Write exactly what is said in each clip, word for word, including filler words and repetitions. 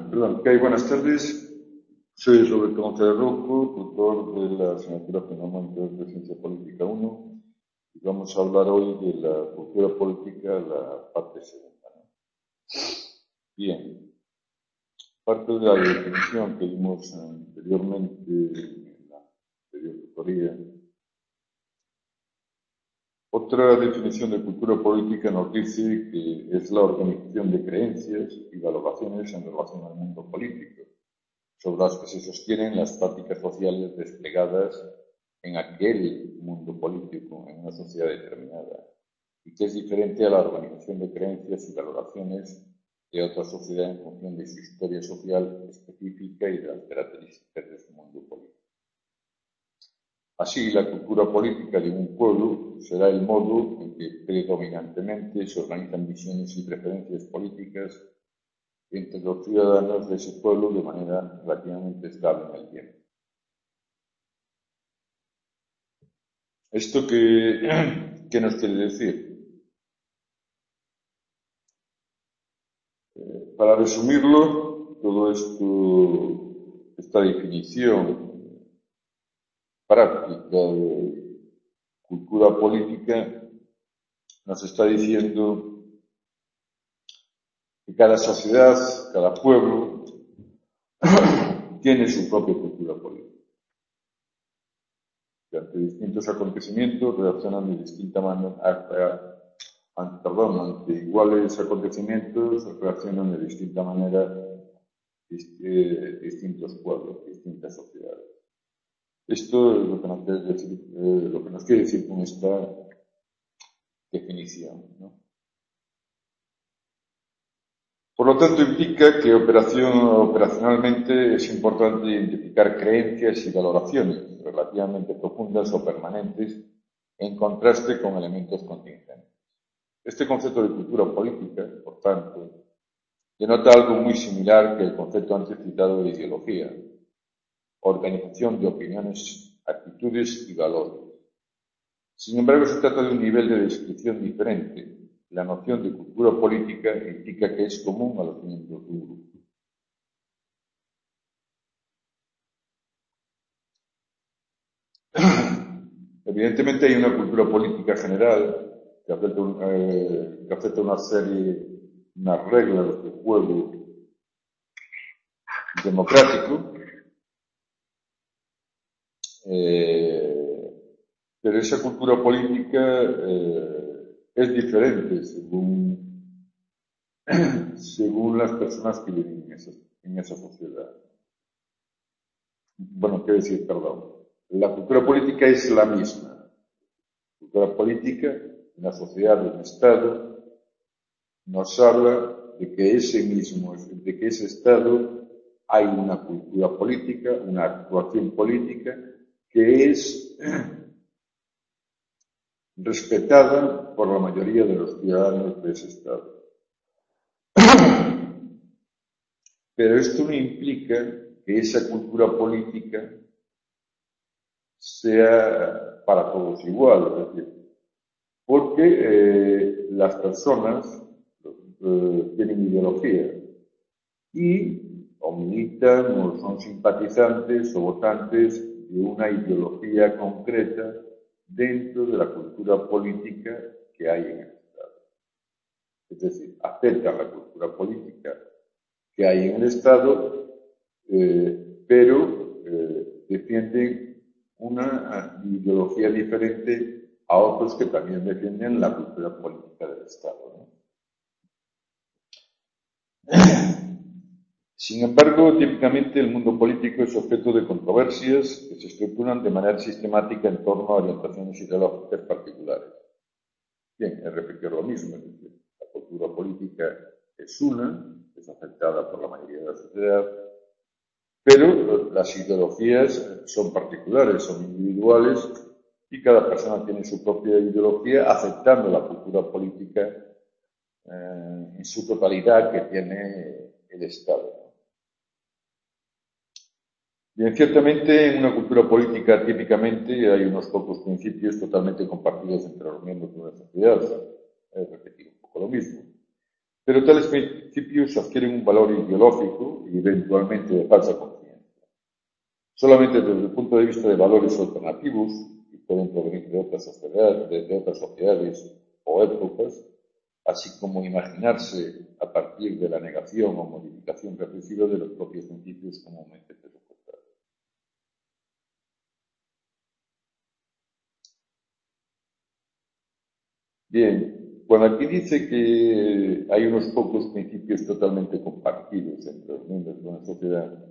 Perdón, ¿qué hay? Buenas tardes. Soy Roberto González Rouco, tutor de la asignatura Fundamentos de Ciencia Política uno, y vamos a hablar hoy de la cultura política, la parte segunda, ¿no? Bien, parte de la definición que vimos anteriormente en la anterior tutoría. Otra definición de cultura política nos dice que es la organización de creencias y valoraciones en relación al mundo político, sobre las que se sostienen las prácticas sociales desplegadas en aquel mundo político, en una sociedad determinada, y que es diferente a la organización de creencias y valoraciones de otra sociedad en función de su historia social específica y de las características de su mundo político. Así, la cultura política de un pueblo será el modo en que predominantemente se organizan visiones y preferencias políticas entre los ciudadanos de ese pueblo de manera relativamente estable en el tiempo. ¿Esto qué, qué nos quiere decir? Eh, para resumirlo, todo esto, esta definición práctica de cultura política nos está diciendo que cada sociedad, cada pueblo, tiene su propia cultura política. Que ante distintos acontecimientos reaccionan de distinta manera, ante, perdón, ante iguales acontecimientos reaccionan de distinta manera eh, distintos pueblos, distintas sociedades. Esto es lo que nos quiere decir, eh, lo que nos quiere decir con esta definición, ¿no? Por lo tanto, implica que operación, operacionalmente es importante identificar creencias y valoraciones relativamente profundas o permanentes en contraste con elementos contingentes. Este concepto de cultura política, por tanto, denota algo muy similar que el concepto antes citado de ideología: organización de opiniones, actitudes y valores. Sin embargo, se trata de un nivel de descripción diferente. La noción de cultura política implica que es común a los miembros de un grupo. Evidentemente hay una cultura política general que afecta, un, eh, que afecta una serie, unas reglas de juego democrático, eh, pero esa cultura política eh, es diferente según, según las personas que viven en esa, en esa sociedad. Bueno, quiero decir, perdón, la cultura política es la misma. La cultura política, en la sociedad de un Estado, nos habla de que ese mismo, de que ese Estado hay una cultura política, una actuación política que es respetada por la mayoría de los ciudadanos de ese Estado. Pero esto no implica que esa cultura política sea para todos igual, es decir, porque eh, las personas eh, tienen ideología y o militan o son simpatizantes o votantes de una ideología concreta dentro de la cultura política que hay en el Estado. Es decir, aceptan la cultura política que hay en el Estado, eh, pero eh, defienden una ideología diferente a otros que también defienden la cultura política del Estado, ¿no? Sin embargo, típicamente el mundo político es objeto de controversias que se estructuran de manera sistemática en torno a orientaciones ideológicas particulares. Bien, es repetir lo mismo, es decir, la cultura política es una, es aceptada por la mayoría de la sociedad, pero las ideologías son particulares, son individuales, y cada persona tiene su propia ideología, aceptando la cultura política eh, en su totalidad que tiene el Estado. Bien, ciertamente en una cultura política típicamente hay unos pocos principios totalmente compartidos entre los miembros de una sociedad. Es repetir un poco lo mismo. pero tales principios adquieren un valor ideológico y eventualmente de falsa conciencia. Solamente desde el punto de vista de valores alternativos, que pueden provenir de otras sociedades, de, de otras sociedades o épocas, así como imaginarse a partir de la negación o modificación reflexiva de los propios principios comúnmente presupuestados. Bien, cuando aquí dice que hay unos pocos principios totalmente compartidos entre los miembros de una sociedad,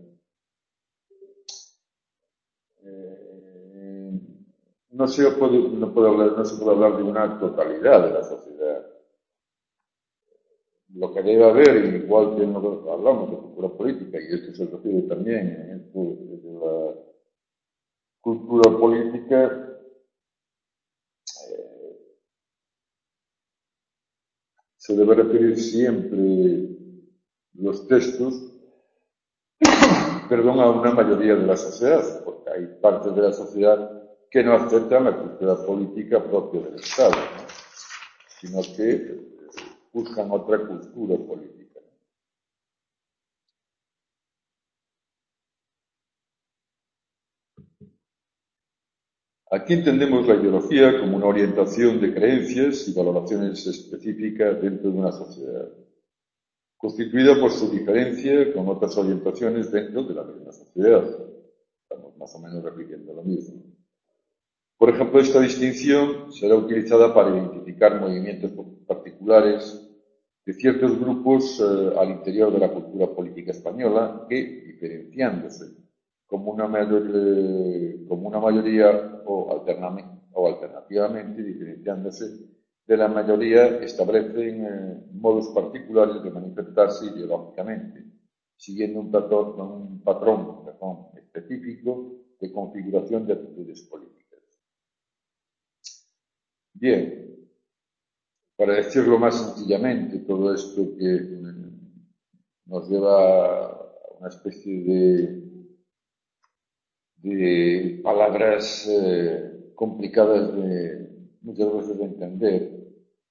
eh, no, se puede, no, puede hablar, no se puede hablar de una totalidad de la sociedad. Lo que debe haber, igual que nosotros hablamos de cultura política, y esto se refiere también en esto de la cultura política, eh, se debe referir siempre los textos, perdón, a una mayoría de la sociedad, porque hay partes de la sociedad que no aceptan la cultura política propia del Estado, ¿no? Sino que buscan otra cultura política. Aquí entendemos la ideología como una orientación de creencias y valoraciones específicas dentro de una sociedad, constituida por su diferencia con otras orientaciones dentro de la misma sociedad. Estamos más o menos repitiendo lo mismo. Por ejemplo, esta distinción será utilizada para identificar movimientos particulares de ciertos grupos eh, al interior de la cultura política española que, diferenciándose como una, mayor, eh, como una mayoría o, o alternativamente diferenciándose de la mayoría, establecen eh, modos particulares de manifestarse ideológicamente, siguiendo un patrón, un patrón perdón, específico de configuración de actitudes políticas. Bien, para decirlo más sencillamente, todo esto que nos lleva a una especie de, de palabras eh, complicadas de muchas veces de entender.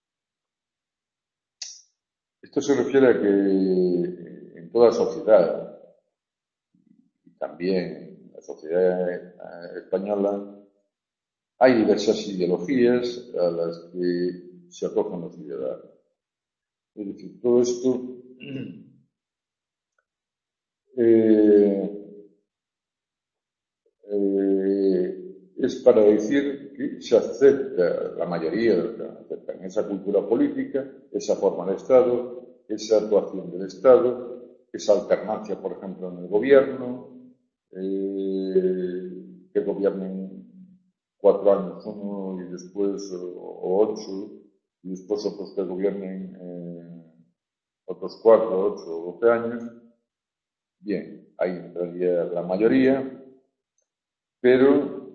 Esto se refiere a que en toda sociedad, y también en la sociedad española, hay diversas ideologías a las que se acogen los ciudadanos. Es decir, todo esto eh, eh, es para decir que se acepta, la mayoría aceptan esa cultura política, esa forma de Estado, esa actuación del Estado, esa alternancia, por ejemplo, en el gobierno, eh, que gobiernen cuatro años uno y después o, o ocho, y después otros que gobiernen eh, otros cuatro, ocho o doce años. Bien, hay en realidad la mayoría, pero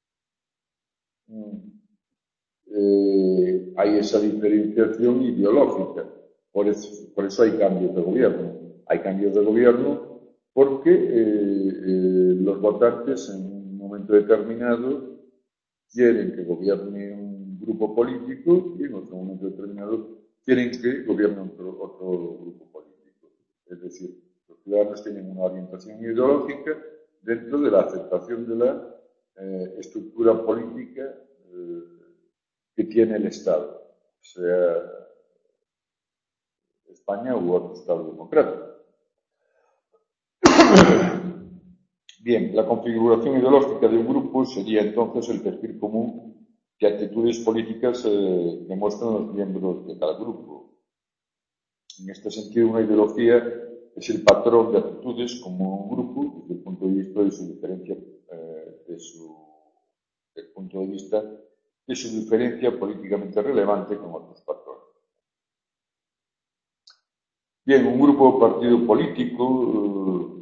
eh, hay esa diferenciación ideológica. Por eso, por eso hay cambios de gobierno. Hay cambios de gobierno porque eh, eh, los votantes en un momento determinado quieren que gobierne un grupo político y en otro momento determinado quieren que gobierne otro, otro grupo político. Es decir, los ciudadanos tienen una orientación ideológica dentro de la aceptación de la eh, estructura política eh, que tiene el Estado, sea España u otro Estado democrático. Bien, la configuración ideológica de un grupo sería entonces el perfil común de actitudes políticas eh, que muestran los miembros de cada grupo. En este sentido, una ideología es el patrón de actitudes como un grupo desde el punto de vista de su diferencia, eh, de su, desde el punto de vista de su diferencia políticamente relevante con otros patrones. Bien, un grupo o partido político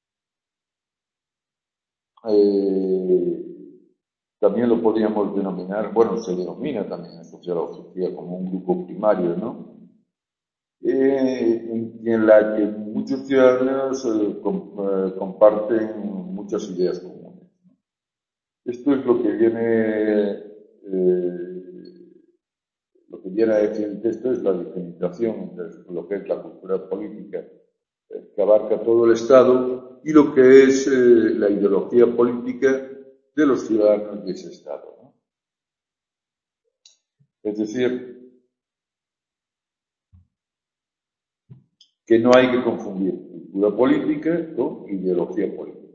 eh, también lo podríamos denominar, bueno, se denomina también en sociología como un grupo primario, ¿no? Eh, en, en la que muchos ciudadanos eh, com, eh, comparten muchas ideas comunes. Esto es lo que viene, eh, lo que viene a decir el texto es la diferenciación entre lo que es la cultura política, eh, que abarca todo el Estado, y lo que es eh, la ideología política de los ciudadanos de ese Estado, ¿no? Es decir, que no hay que confundir cultura política con ideología política.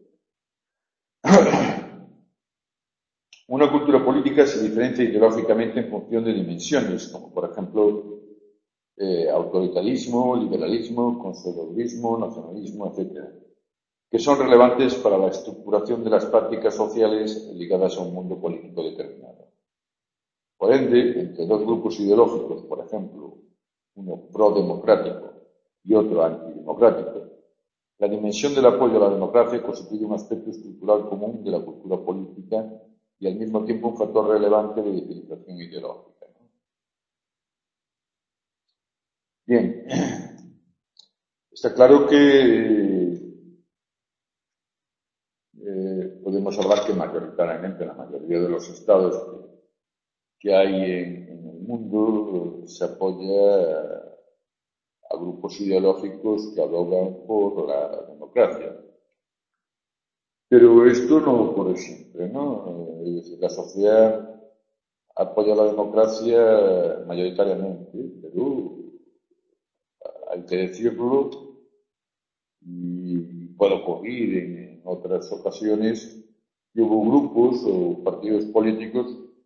Una cultura política se diferencia ideológicamente en función de dimensiones, como por ejemplo eh, autoritarismo, liberalismo, conservadurismo, nacionalismo, etcétera, que son relevantes para la estructuración de las prácticas sociales ligadas a un mundo político determinado. Por ende, entre dos grupos ideológicos, por ejemplo, uno pro-democrático y otro antidemocrático, la dimensión del apoyo a la democracia constituye un aspecto estructural común de la cultura política y al mismo tiempo un factor relevante de diferenciación ideológica, ¿no? Bien, está claro que eh, podemos hablar que mayoritariamente la mayoría de los estados que, que hay en, en el mundo se apoya a grupos ideológicos que abogan por la democracia. Pero esto no ocurre siempre, ¿no? Es decir, la sociedad apoya la democracia mayoritariamente, pero hay que decirlo, y puede ocurrir en otras ocasiones, que hubo grupos o partidos políticos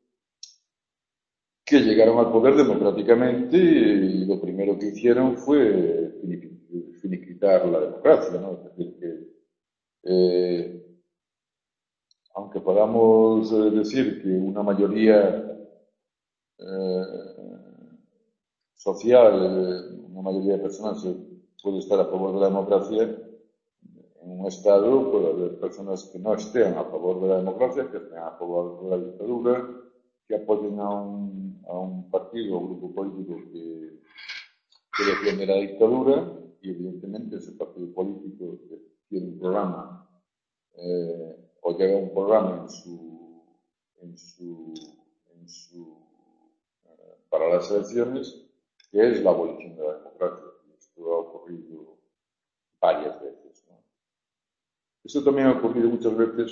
que llegaron al poder democráticamente y lo primero que hicieron fue finiquitar la democracia, ¿no? Es decir, que eh, aunque podamos eh, decir que una mayoría eh, social, eh, una mayoría de personas puede estar a favor de la democracia, en un Estado puede haber personas que no estén a favor de la democracia, que estén a favor de la dictadura, que apoyen a un, a un partido o un grupo político que, que defiende la dictadura, y evidentemente ese partido político que tiene un programa eh, o lleva un programa en su, en su, en su eh, para las elecciones, que es la abolición de la democracia. Esto ha ocurrido varias veces, ¿no? Esto también ha ocurrido muchas veces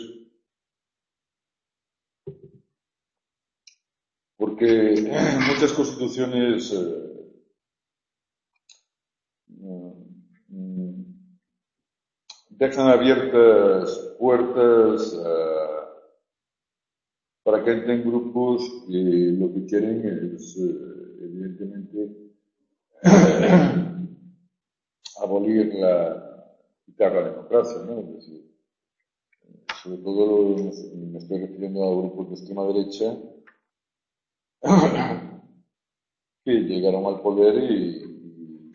porque muchas constituciones eh, mm, dejan abiertas puertas eh, para que entren grupos que lo que quieren es, eh, evidentemente, abolir la, quitar la democracia, ¿no? Es decir, sobre todo me estoy refiriendo a grupos de extrema derecha que llegaron al poder y,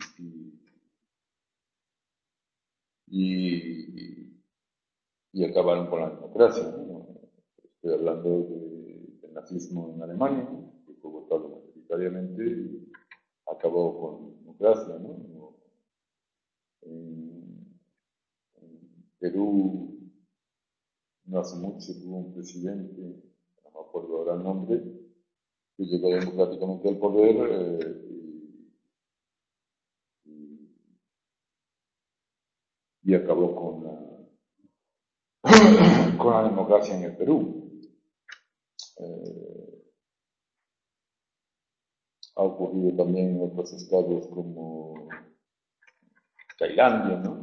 y, y, y acabaron con la democracia, ¿no? Estoy hablando de, del nazismo en Alemania, que fue votado mayoritariamente y acabó con la democracia, ¿no? En, en Perú no hace mucho tuvo un presidente, no me acuerdo ahora el nombre, que llegó democráticamente al poder eh, y, y, y acabó con la, con la democracia en el Perú. Eh, ha ocurrido también en otros estados como Tailandia, ¿no?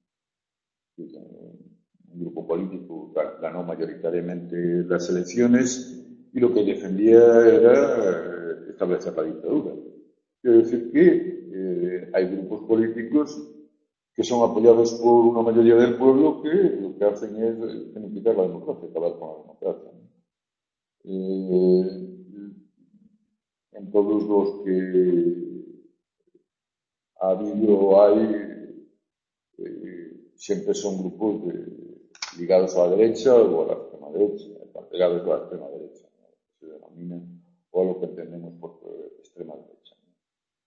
Un grupo político ganó mayoritariamente las elecciones y lo que defendía era establecer la dictadura. Quiero decir que eh, hay grupos políticos que son apoyados por una mayoría del pueblo que lo que hacen es finiquitar la democracia, acabar con la democracia, ¿no? Eh, en todos los que ha habido o hay, eh, siempre son grupos de, ligados a la derecha o a la extrema derecha, ligados a la extrema derecha, ¿no? Se denominan, o a lo que entendemos por extrema derecha, ¿no?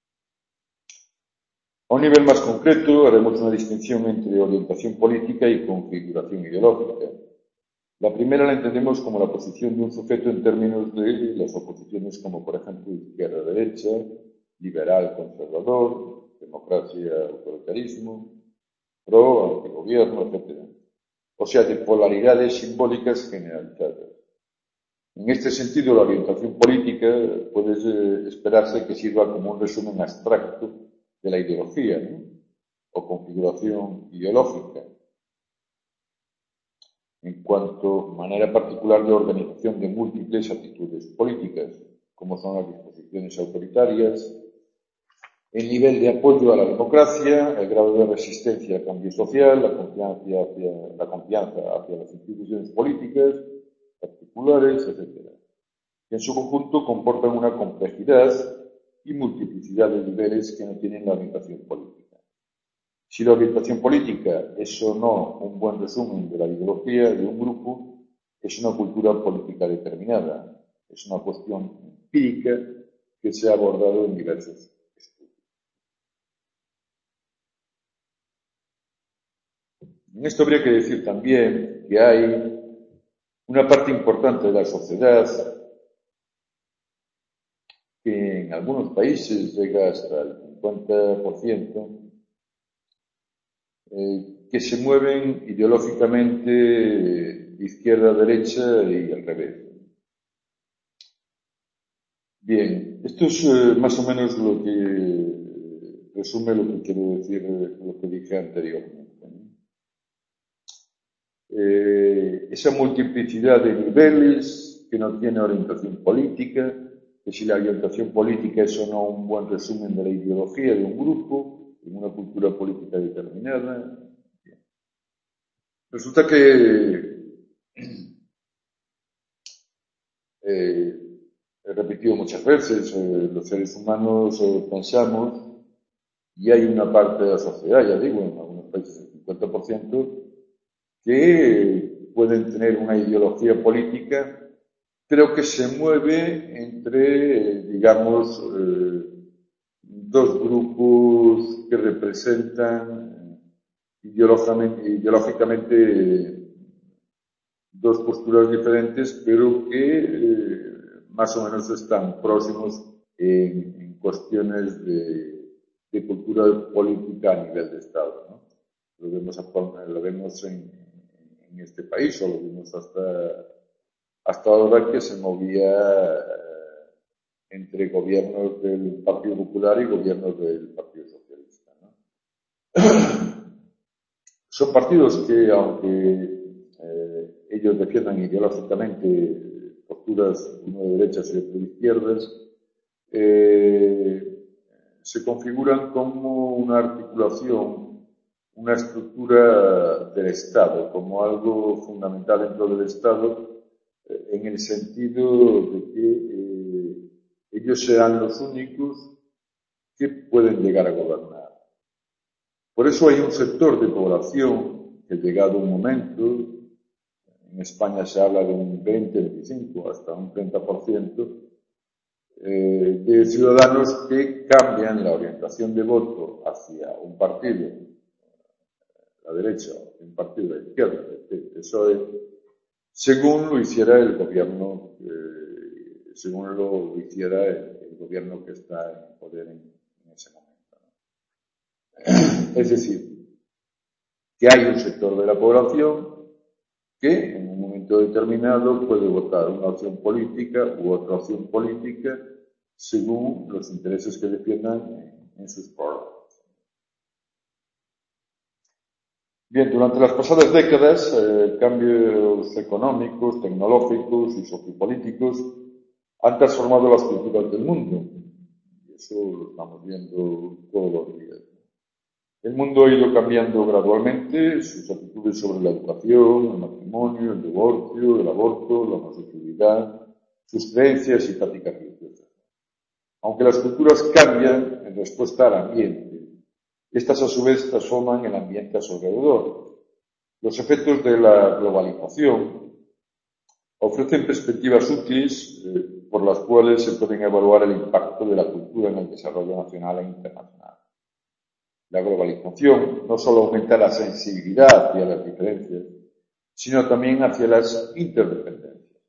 A un nivel más concreto, haremos una distinción entre orientación política y configuración ideológica. La primera la entendemos como la posición de un sujeto en términos de las oposiciones como, por ejemplo, izquierda-derecha, liberal-conservador, democracia-autoritarismo, pro, antigobierno, etcétera. O sea, de polaridades simbólicas generalizadas. En este sentido, la orientación política puede esperarse que sirva como un resumen abstracto de la ideología, ¿no? O configuración ideológica, en cuanto a manera particular de organización de múltiples actitudes políticas, como son las disposiciones autoritarias, el nivel de apoyo a la democracia, el grado de resistencia al cambio social, la confianza hacia, la confianza hacia las instituciones políticas, particulares, etcétera, que en su conjunto comportan una complejidad y multiplicidad de niveles que no tienen la orientación política. Si la orientación política es o no un buen resumen de la ideología de un grupo, es una cultura política determinada, es una cuestión empírica que se ha abordado en diversos estudios. En esto habría que decir también que hay una parte importante de la sociedad que en algunos países llega hasta el cincuenta por ciento, eh, que se mueven ideológicamente de izquierda a derecha y al revés. Bien, esto es eh, más o menos lo que resume lo que quiero decir, lo que dije anteriormente, ¿no? Eh, esa multiplicidad de niveles que no tiene orientación política, que si la orientación política es o no un buen resumen de la ideología de un grupo, en una cultura política determinada. Bien. Resulta que eh, he repetido muchas veces, eh, los seres humanos eh, pensamos, y hay una parte de la sociedad, ya digo, en algunos países el cincuenta por ciento, que pueden tener una ideología política, pero que se mueve entre, digamos, eh, dos grupos que representan ideológicamente, ideológicamente dos posturas diferentes, pero que eh, más o menos están próximos en, en cuestiones de, de cultura política a nivel de Estado, ¿no? Lo vemos, actualmente, lo vemos en, en este país, o lo vimos hasta, hasta ahora, que se movía eh, entre gobiernos del Partido Popular y gobiernos del Partido Socialista, ¿no? Son partidos que, aunque eh, ellos defiendan ideológicamente posturas, uno de derechas y otro de izquierdas, eh, se configuran como una articulación, una estructura del Estado, como algo fundamental dentro del Estado, eh, en el sentido de que eh, ellos serán los únicos que pueden llegar a gobernar. Por eso hay un sector de población que, llegado un momento, en España se habla de un veinte, veinticinco, hasta un treinta por ciento, eh, de ciudadanos que cambian la orientación de voto hacia un partido, la derecha, o un partido de la izquierda, eso es, según lo hiciera el gobierno, eh, según lo hiciera el, el gobierno que está en poder en, en ese momento. Es decir, que hay un sector de la población que en un momento determinado puede votar una opción política u otra opción política según los intereses que defiendan en, en sus programas. Bien, durante las pasadas décadas, eh, cambios económicos, tecnológicos y sociopolíticos han transformado las culturas del mundo. Y eso lo estamos viendo todos los días. El mundo ha ido cambiando gradualmente sus actitudes sobre la educación, el matrimonio, el divorcio, el aborto, la homosexualidad, sus creencias y prácticas religiosas. Aunque las culturas cambian en respuesta al ambiente, estas a su vez transforman el ambiente a su alrededor. Los efectos de la globalización ofrecen perspectivas útiles eh, por las cuales se pueden evaluar el impacto de la cultura en el desarrollo nacional e internacional. La globalización no solo aumenta la sensibilidad hacia las diferencias, sino también hacia las interdependencias.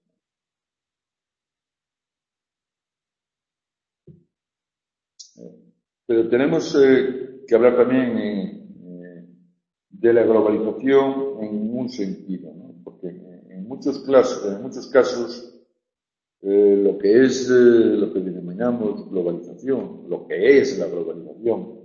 Pero tenemos eh, que hablar también eh, de la globalización en un sentido, ¿no? Porque en muchos, casos, en muchos casos eh, lo que es eh, lo que denominamos globalización, lo que es la globalización,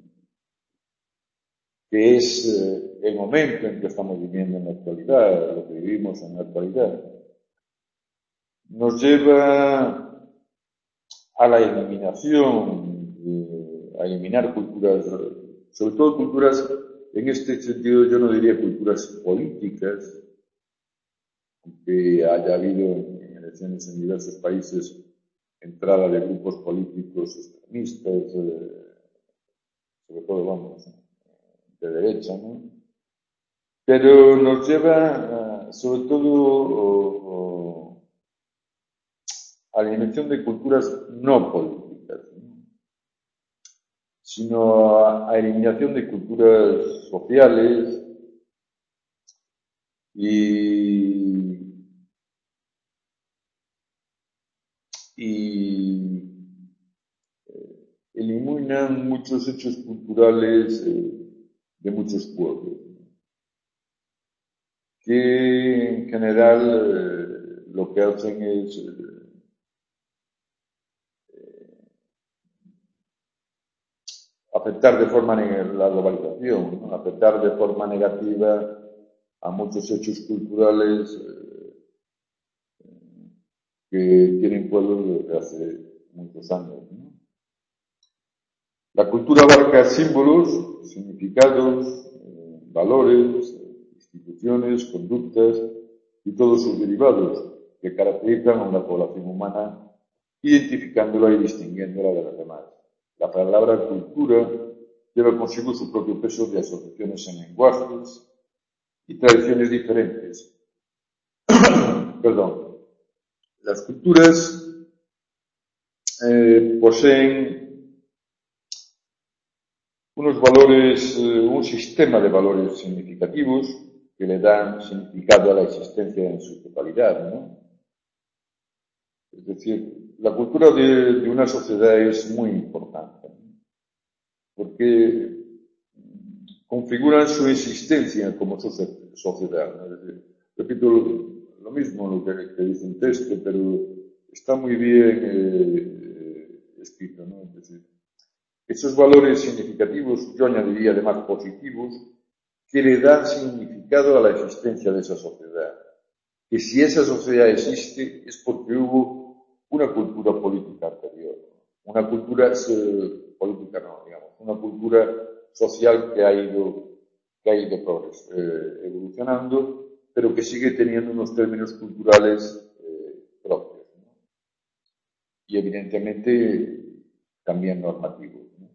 que es eh, el momento en que estamos viviendo en la actualidad, lo que vivimos en la actualidad, nos lleva a la eliminación, eh, a eliminar culturas, sobre todo culturas, en este sentido yo no diría culturas políticas, aunque haya habido en elecciones en diversos países entrada de grupos políticos extremistas, eh, sobre todo, vamos, de derecha, ¿no? Pero nos lleva, sobre todo, o, o, a la eliminación de culturas no políticas, ¿no? Sino a, a eliminación de culturas sociales y, y eh, eliminan muchos hechos culturales eh, de muchos pueblos, que en general eh, lo que hacen es eh, afectar de forma la globalización, ¿no? Afectar de forma negativa a muchos hechos culturales eh, que tienen pueblos desde hace muchos años, ¿no? La cultura abarca símbolos, significados, eh, valores, instituciones, conductas y todos sus derivados que caracterizan a una población humana, identificándola y distinguiéndola de las demás. La palabra cultura lleva consigo su propio peso de asociaciones en lenguajes y tradiciones diferentes. Perdón. Las culturas eh, poseen unos valores, eh, un sistema de valores significativos que le dan significado a la existencia en su totalidad, ¿no? Es decir, la cultura de, de una sociedad es muy importante, ¿no? Porque configuran su existencia como sociedad, ¿no? Es decir, repito lo, lo mismo lo que, que dice un texto, pero está muy bien eh, escrito, ¿no? Es decir, esos valores significativos, yo añadiría además positivos, que le dan significado a la existencia de esa sociedad. Que si esa sociedad existe es porque hubo una cultura política anterior, una cultura eh, política no, digamos, una cultura social que ha ido, que ha ido progres, eh, evolucionando, pero que sigue teniendo unos términos culturales eh, propios, ¿no? Y evidentemente también normativos, ¿no?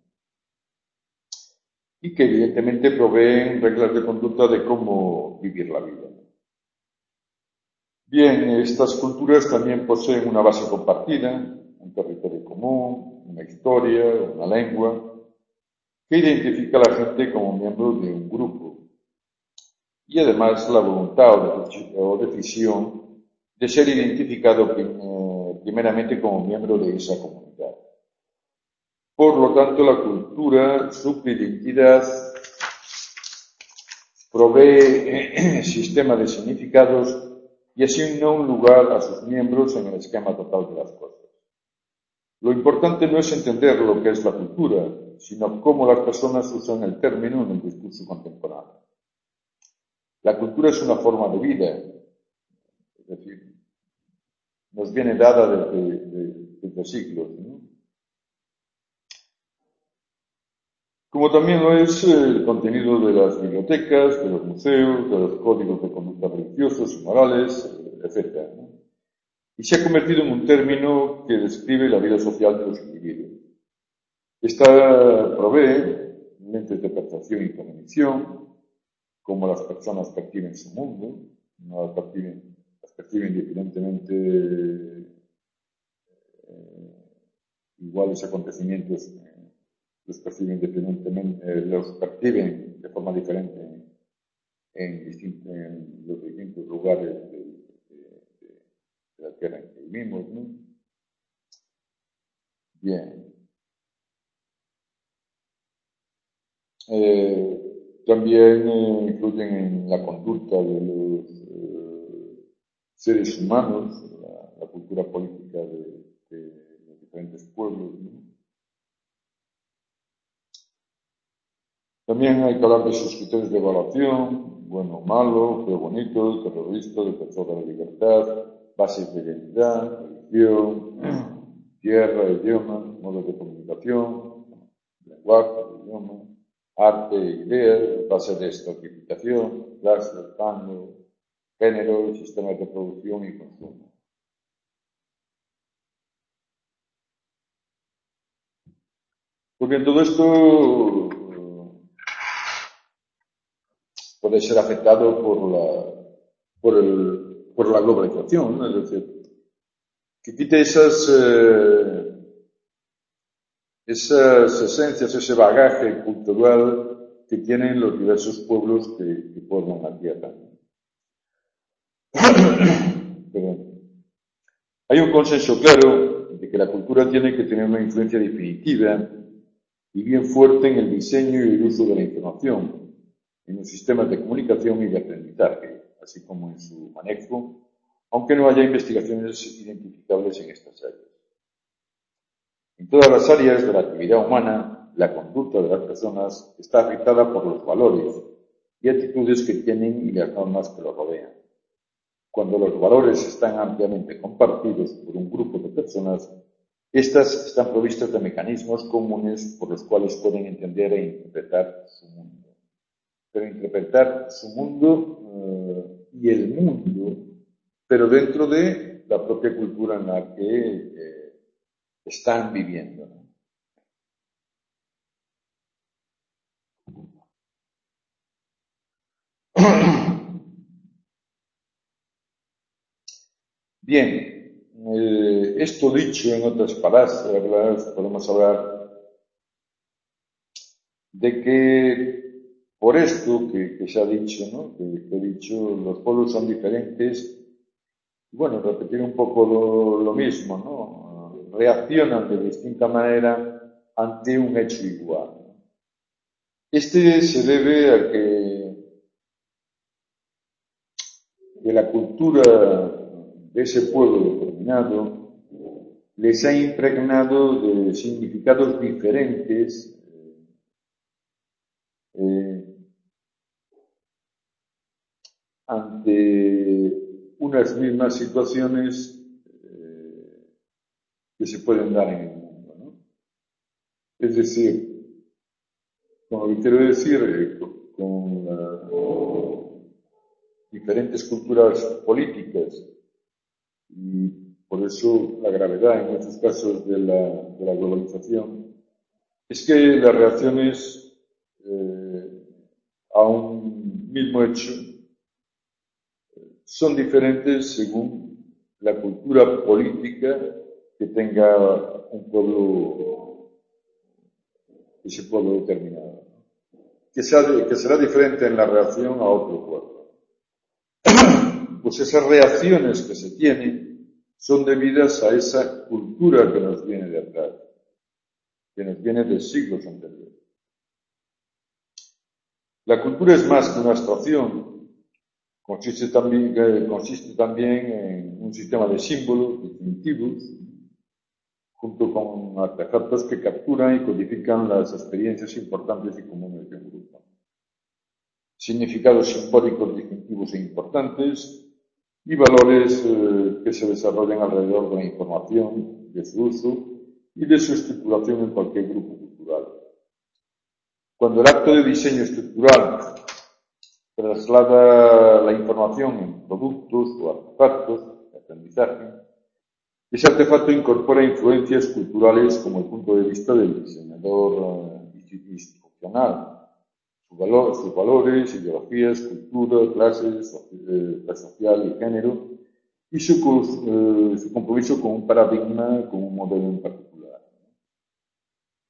Y que evidentemente proveen reglas de conducta de cómo vivir la vida. Bien, estas culturas también poseen una base compartida, un territorio común, una historia, una lengua, que identifica a la gente como miembro de un grupo. Y además la voluntad o decisión de ser identificado primeramente como miembro de esa comunidad. Por lo tanto, la cultura suple identidad, provee sistema de significados y asigna un lugar a sus miembros en el esquema total de las cosas. Lo importante no es entender lo que es la cultura, sino cómo las personas usan el término en el discurso contemporáneo. La cultura es una forma de vida, es decir, nos viene dada desde, desde siglos, ¿no? Como también lo es el contenido de las bibliotecas, de los museos, de los códigos de conducta religiosos y morales, etcétera, ¿no? Y se ha convertido en un término que describe la vida social de los individuos. Esta provee lentes de percepción y cognición, como las personas perciben su mundo, no las perciben, las perciben diferentemente, eh, iguales acontecimientos, eh, los perciben diferentemente, eh, los perciben de forma diferente en, distintos, en los distintos lugares de, de, de, de la tierra en que vivimos, ¿no? Bien. Eh, también eh, influyen en la conducta de los eh, seres humanos, la, la cultura política de, de los diferentes pueblos, ¿no? También hay que hablar de sus criterios de evaluación, bueno o malo, feo bonito, terrorista, defensor de la libertad, bases de identidad, religión, tierra, idioma, modos de comunicación, lenguaje, idioma, arte e ideas, bases de estratificación, clase, rango, género, sistemas de producción y consumo. Pues bien, todo esto puede ser afectado por la, por el, por la globalización, ¿no? Es decir, que quite esas, eh, esas esencias, ese bagaje cultural que tienen los diversos pueblos que, que forman la tierra. Perdón. Hay un consenso claro de que la cultura tiene que tener una influencia definitiva y bien fuerte en el diseño y el uso de la información, en los sistemas de comunicación y de aprendizaje, así como en su manejo, aunque no haya investigaciones identificables en estas áreas. En todas las áreas de la actividad humana, la conducta de las personas está afectada por los valores y actitudes que tienen y las normas que los rodean. Cuando los valores están ampliamente compartidos por un grupo de personas, estas están provistas de mecanismos comunes por los cuales pueden entender e interpretar su mundo. Pero interpretar su mundo eh, y el mundo, pero dentro de la propia cultura en la que eh, están viviendo, ¿no? Bien, eh, esto dicho en otras palabras, podemos hablar de que por esto que, que se ha dicho, ¿no? que, que he dicho, los pueblos son diferentes. Bueno, repetir un poco lo, lo mismo, ¿no? Reaccionan de distinta manera ante un hecho igual. Este se debe a que, que la cultura de ese pueblo determinado les ha impregnado de significados diferentes eh, ante unas mismas situaciones eh, que se pueden dar en el mundo, ¿no? Es decir, como que quiero decir, eh, con las diferentes culturas políticas y por eso la gravedad en muchos casos de la, de la globalización, es que las reacciones eh, a un mismo hecho son diferentes según la cultura política que tenga un pueblo, ese pueblo determinado, que, sea, que será diferente en la reacción a otro pueblo. Pues esas reacciones que se tienen son debidas a esa cultura que nos viene de atrás, que nos viene de siglos anteriores. La cultura es más que una abstracción, consiste también, eh, consiste también en un sistema de símbolos distintivos, junto con artefactos que capturan y codifican las experiencias importantes y comunes de un grupo. Significados simbólicos distintivos e importantes y valores eh, que se desarrollan alrededor de la información, de su uso y de su estructuración en cualquier grupo cultural. Cuando el acto de diseño estructural traslada la información en productos o artefactos de aprendizaje, ese artefacto incorpora influencias culturales como el punto de vista del diseñador eh, institucional, sus, valor, sus valores, ideologías, cultura, clases, eh, clase social y género, y su, eh, su compromiso con un paradigma, con un modelo en particular.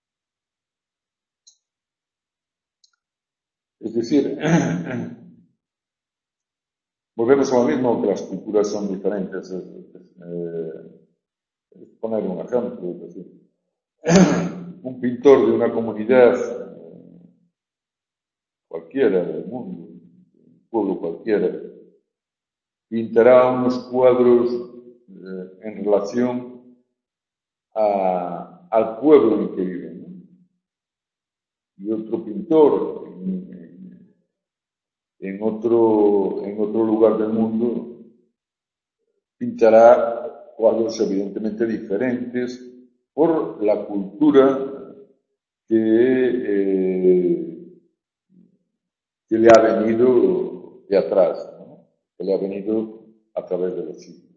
Es decir, volvemos a lo mismo, que las culturas son diferentes. Es, es, eh, es poner un ejemplo, es decir, un pintor de una comunidad eh, cualquiera del mundo, un pueblo cualquiera, pintará unos cuadros eh, en relación a, al pueblo en que vive, ¿no? Y otro pintor en, en, otro, en otro lugar del mundo pintará cuadros evidentemente diferentes por la cultura que, eh, que le ha venido de atrás, ¿no? Que le ha venido a través de los siglos.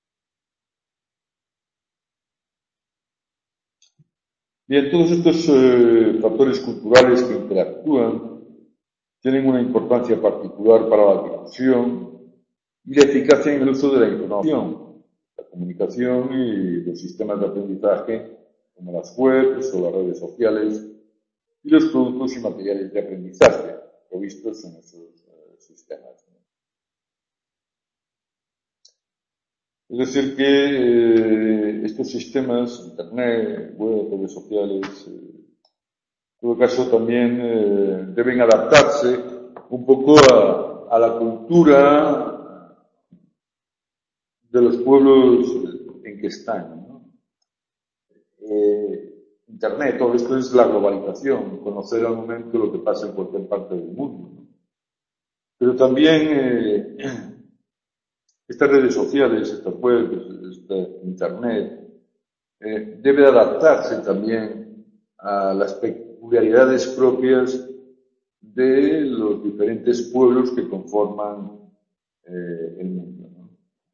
Bien, todos estos eh, factores culturales que interactúan tienen una importancia particular para la difusión y la eficacia en el uso de la información, la comunicación y los sistemas de aprendizaje como las webs o las redes sociales y los productos y materiales de aprendizaje provistos en esos eh, sistemas. Es decir, que eh, estos sistemas, Internet, web, redes sociales, eh, en todo caso también eh, deben adaptarse un poco a, a la cultura de los pueblos en que están, ¿no? Eh, Internet, todo esto es la globalización, conocer al momento lo que pasa en cualquier parte del mundo, ¿no? Pero también eh, estas redes sociales, estas webs, este Internet, eh, debe adaptarse también a las peculiaridades propias de los diferentes pueblos que conforman eh, el mundo, ¿no?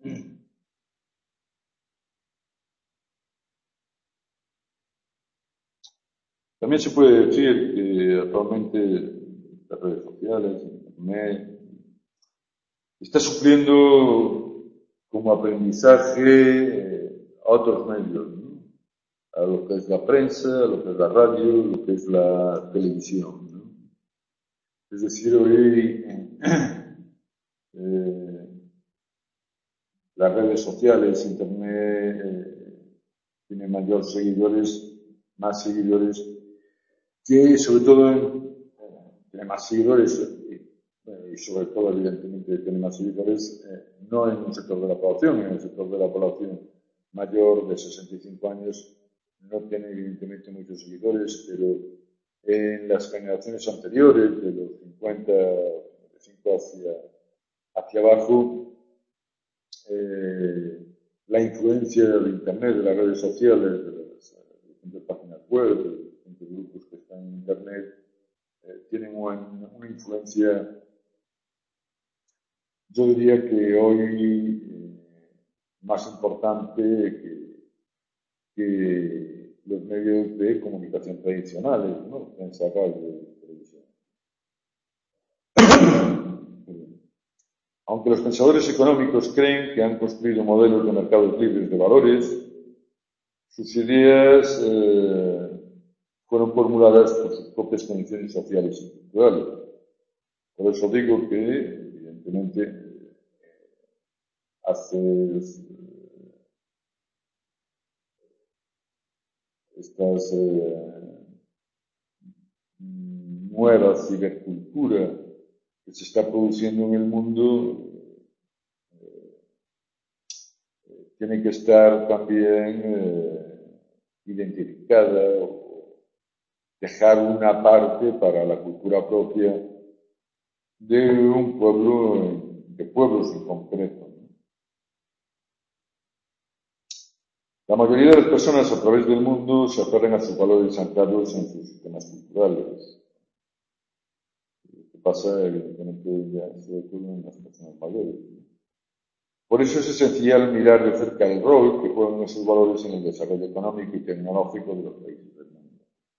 También se puede decir que actualmente las redes sociales, Internet, está supliendo como aprendizaje eh, a otros medios, ¿no? A lo que es la prensa, a lo que es la radio, a lo que es la televisión, ¿no? Es decir, hoy eh, las redes sociales, Internet, eh, tiene mayor seguidores, más seguidores, que sobre todo en, eh, tiene más seguidores, eh, y sobre todo evidentemente tiene más seguidores, eh, no en un sector de la población, en el sector de la población mayor de sesenta y cinco años no tiene evidentemente muchos seguidores, pero en las generaciones anteriores, de los cincuenta, cincuenta y cinco hacia, hacia abajo, eh, la influencia del Internet, de las redes sociales, de las diferentes páginas web, de los diferentes grupos que están en Internet, eh, tienen una, una influencia, yo diría que hoy eh, más importante que, que los medios de comunicación tradicionales, ¿no? Prensa, radio, televisión. Aunque los pensadores económicos creen que han construido modelos de mercados libres de valores, sus ideas eh, fueron formuladas por sus propias condiciones sociales y culturales. Por eso digo que, evidentemente, hace estas eh, nueva cibercultura que se está produciendo en el mundo eh, tiene que estar también eh, identificada o dejar una parte para la cultura propia de un pueblo, de pueblos en concreto, ¿no? La mayoría de las personas a través del mundo se aferran a sus valores anclados en sus sistemas culturales. Lo que pasa, evidentemente, ya sobre todo en las personas mayores, ¿no? Por eso es esencial mirar de cerca el rol que juegan esos valores en el desarrollo económico y tecnológico de los países del mundo.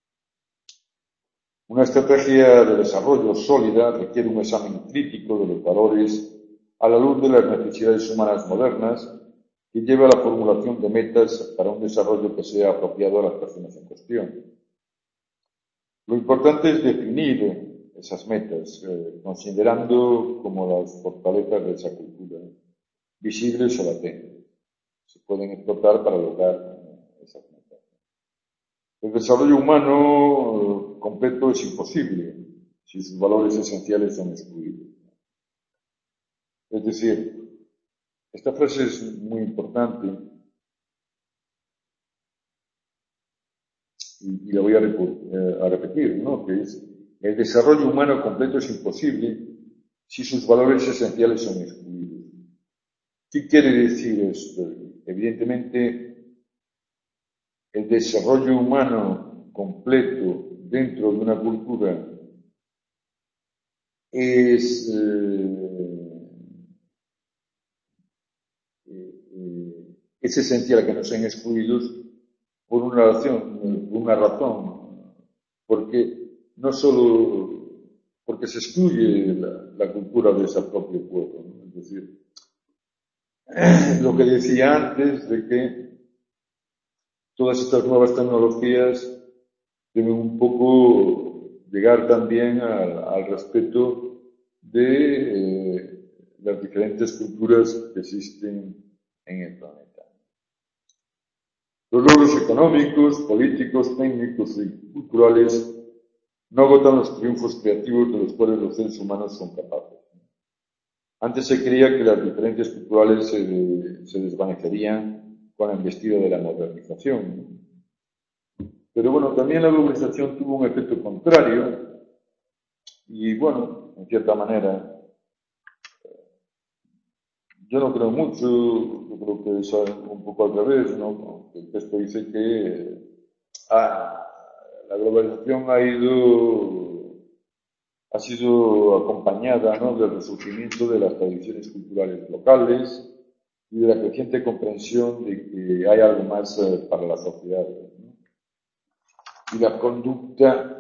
Una estrategia de desarrollo sólida requiere un examen crítico de los valores a la luz de las necesidades humanas modernas que lleva a la formulación de metas para un desarrollo que sea apropiado a las personas en cuestión. Lo importante es definir esas metas, eh, considerando como las fortalezas de esa cultura, visibles o latentes. Se pueden explotar para lograr esas metas. El desarrollo humano completo es imposible si sus valores esenciales son excluidos. Es decir, esta frase es muy importante y, y la voy a, eh, a repetir, ¿no? Que es, el desarrollo humano completo es imposible si sus valores esenciales son excluidos. ¿Qué quiere decir esto? Evidentemente, el desarrollo humano completo dentro de una cultura es, eh, eh, es esencial que no sean excluidos por una razón, por una razón, porque no solo porque se excluye la, la cultura de ese propio pueblo, ¿no? Es decir, lo que decía antes de que todas estas nuevas tecnologías deben un poco llegar también al, al respeto de eh, las diferentes culturas que existen en el planeta. Los logros económicos, políticos, técnicos y culturales no agotan los triunfos creativos de los cuales los seres humanos son capaces. Antes se creía que las diferencias culturales se, se desvanecerían con la embestida de la modernización. Pero bueno, también la globalización tuvo un efecto contrario y bueno, en cierta manera, yo no creo mucho, yo creo que es un poco al revés, ¿no? El texto dice que ah, la globalización ha ido, ha sido acompañada, ¿no?, del resurgimiento de las tradiciones culturales locales y de la creciente comprensión de que hay algo más eh, para la sociedad, ¿no? Y la conducta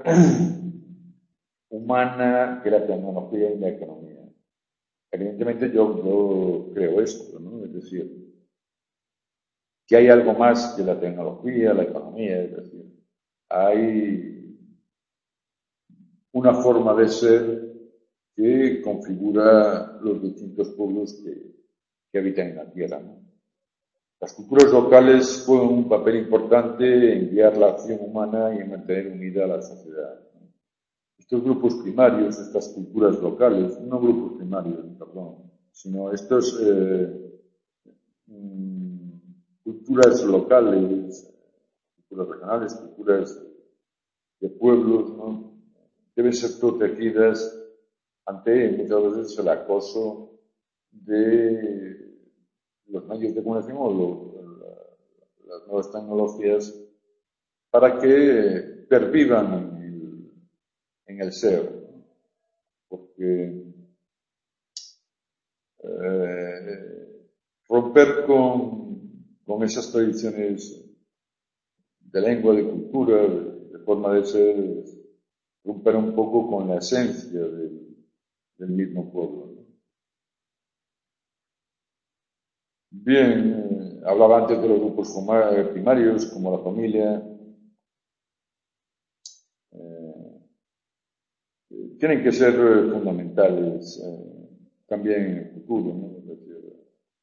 humana que la tecnología y la economía. Evidentemente yo, yo creo esto, ¿no? Es decir, que hay algo más que la tecnología, la economía, es decir, hay una forma de ser que configura los distintos pueblos que, que habitan en la Tierra, ¿no? Las culturas locales juegan un papel importante en guiar la acción humana y en mantener unida a la sociedad. Estos grupos primarios, estas culturas locales, no grupos primarios, perdón, sino estos eh, mm, culturas locales, culturas regionales, culturas de pueblos, ¿no?, deben ser protegidas ante muchas veces el acoso de los medios de comunicación o lo, las nuevas tecnologías para que pervivan en el, en el ser, ¿no? Porque eh, romper con, con esas tradiciones de lengua, de cultura, de, de forma de ser, es romper un poco con la esencia del, del mismo pueblo, ¿no? Bien, eh, hablaba antes de los grupos primarios, como la familia. Eh, tienen que ser fundamentales eh, también en el futuro, ¿no? Es decir,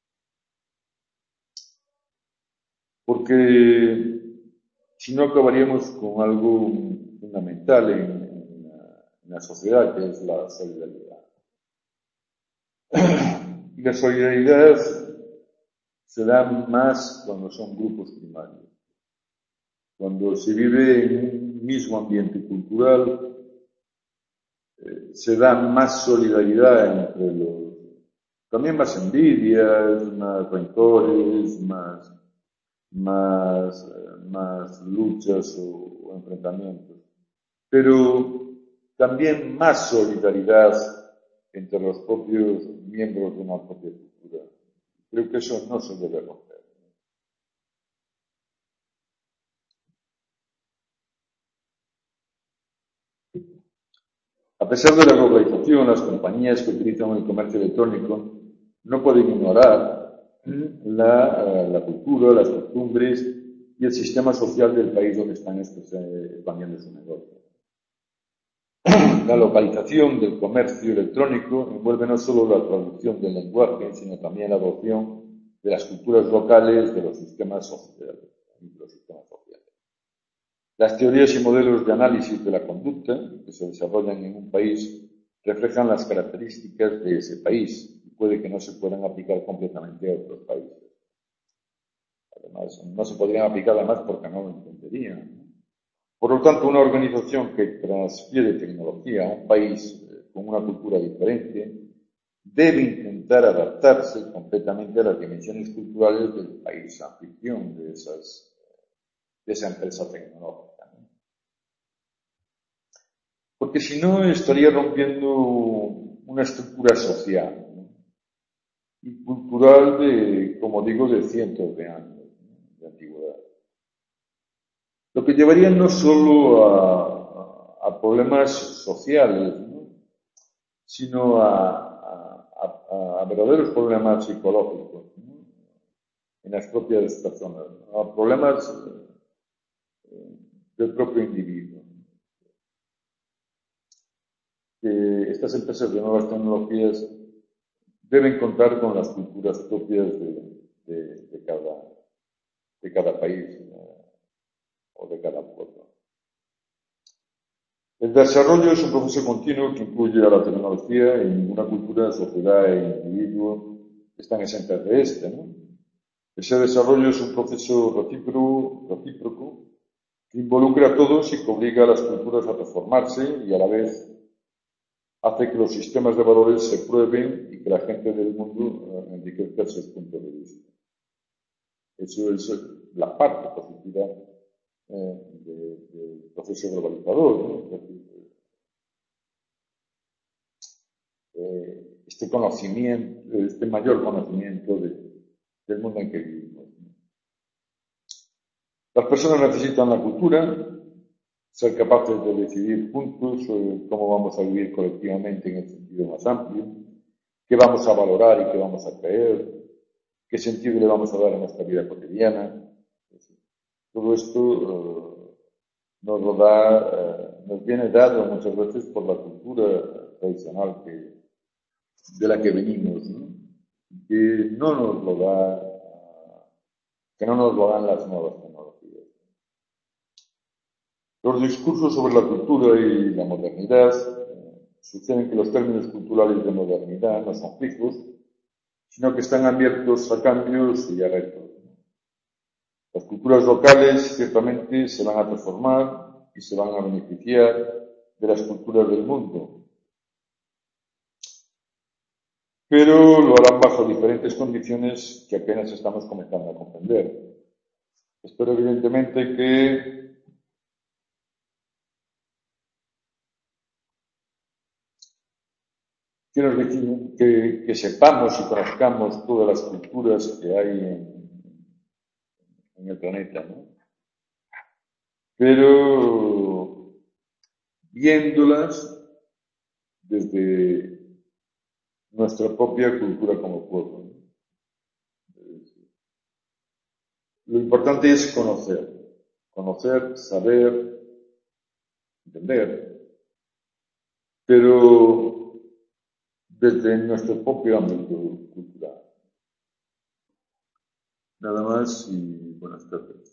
porque si no acabaríamos con algo fundamental en, en, la, en la sociedad, que es la solidaridad. Y la solidaridad se da más cuando son grupos primarios. Cuando se vive en un mismo ambiente cultural, eh, se da más solidaridad entre los... También más envidias, más rencores, más, más, eh, más luchas o, o enfrentamientos. Pero también más solidaridad entre los propios miembros de una propia cultura. Creo que eso no se debe romper. A pesar de la globalización, las compañías que utilizan el comercio electrónico no pueden ignorar la, la cultura, las costumbres y el sistema social del país donde están expandiendo su negocio. La localización del comercio electrónico envuelve no solo la traducción del lenguaje, sino también la adopción de las culturas locales de los sistemas sociales. De los sistemas sociales. Las teorías y modelos de análisis de la conducta que se desarrollan en un país reflejan las características de ese país y puede que no se puedan aplicar completamente a otros países. Además, no se podrían aplicar además porque no lo entenderían. Por lo tanto, una organización que transfiere tecnología a un país con una cultura diferente debe intentar adaptarse completamente a las dimensiones culturales del país anfitrión de, esas, de esa empresa tecnológica, ¿no? Porque si no, estaría rompiendo una estructura social, ¿no? Y cultural de, como digo, de cientos de años, ¿no?, de antigüedad. Lo que llevaría no solo a, a, a problemas sociales, ¿no?, sino a, a, a verdaderos problemas psicológicos, ¿no?, en las propias personas, ¿no?, a problemas eh, del propio individuo. Que estas empresas de nuevas tecnologías deben contar con las culturas propias de, de, de, cada, de cada país, ¿no?, o de cada pueblo. El desarrollo es un proceso continuo que incluye a la tecnología y ninguna cultura, sociedad e individuo están exentas de este, ¿no? Ese desarrollo es un proceso recíproco, recíproco que involucra a todos y que obliga a las culturas a transformarse y a la vez hace que los sistemas de valores se prueben y que la gente del mundo enriquezca sus puntos de vista. Eso es la parte positiva eh, del de proceso globalizador, ¿no? Es decir, eh, este conocimiento, este mayor conocimiento de, del mundo en que vivimos, ¿no? Las personas necesitan la cultura, ser capaces de decidir juntos sobre cómo vamos a vivir colectivamente en el sentido más amplio, qué vamos a valorar y qué vamos a creer, qué sentido le vamos a dar a nuestra vida cotidiana. Todo esto eh, nos lo da, eh, nos viene dado muchas veces por la cultura tradicional que, de la que venimos, ¿no?, que no nos lo da, que no nos lo dan las nuevas tecnologías. Los discursos sobre la cultura y la modernidad eh, sugieren que los términos culturales de modernidad no son fijos, sino que están abiertos a cambios y a retos. Las culturas locales ciertamente se van a transformar y se van a beneficiar de las culturas del mundo, pero lo harán bajo diferentes condiciones que apenas estamos comenzando a comprender. Espero evidentemente que que, nos, que, que sepamos y conozcamos todas las culturas que hay en, en el planeta, ¿no?, pero viéndolas desde nuestra propia cultura como pueblo, ¿no? Lo importante es conocer, conocer, saber, entender, pero desde nuestro propio ámbito cultural. Nada más y buenas tardes.